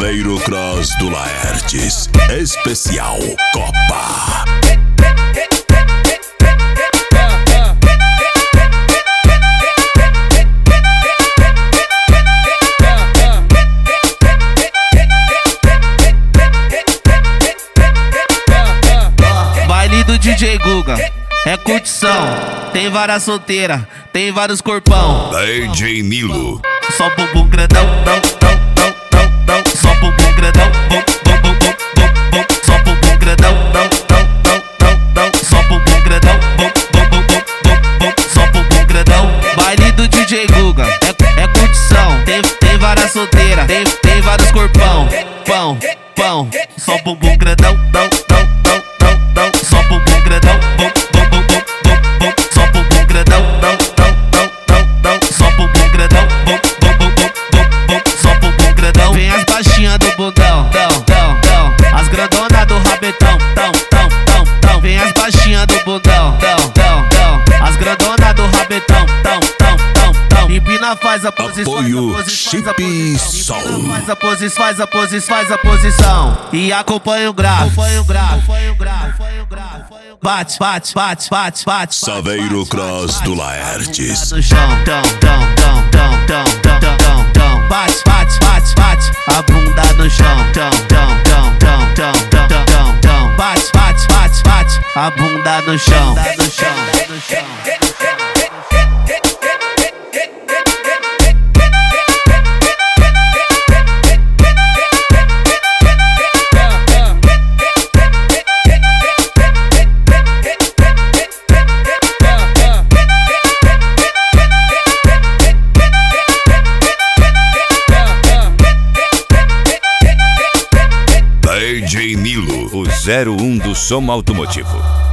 Saveiro Cross do Laertes, especial Copa. Baile do DJ Guga, é curtição. Tem várias solteiras, tem vários corpão. DJ Nilo, Só bumbum grandão, não, não, não, não, não. Só bumbum grandão, bum, bum, bum, bum, bum, bum. Só bumbum grandão, não, não, não, não, não. Só bumbum grandão, bum, bum, bum, bum, bum, bum. Só bumbum grandão. Baile do DJ Guga, é curtição. Tem várias solteiras, tem vários corpão. Pão, pão. Só bumbum grandão, não, não, não, não, não. Só bumbum grandão, bum, bum, bum, bum, bum, bum. Só bumbum grandão, não, não, não, não, não. Só bumbum grandão, bum, bum, bum, bum, bum, bum. Só bumbum grandão. Vem as baixinhas do bundão, tão, tão, tão. As grandonas do rabetão, tão, tão, tão, tão. Vem as baixinhas do bundão, tão, tão, tão. As grandonas do rabetão, tão, tão, tão, tão. Empina, faz a posição, apoio Chip Som. faz a posição e acompanha o grave. Bate, bate, bate, bate, bate. Saveiro Cross do Laertes. No chão, tão, tão, tão, tão, tão, tão, tão, tão. Bate, bate, bate, bate. A bunda no chão, tão, tão, tão, tão, tão, tão, tão, tão. Bate, bate, bate, bate. A bunda no chão, no chão, no chão. DJ Nilo, o 01 do som automotivo.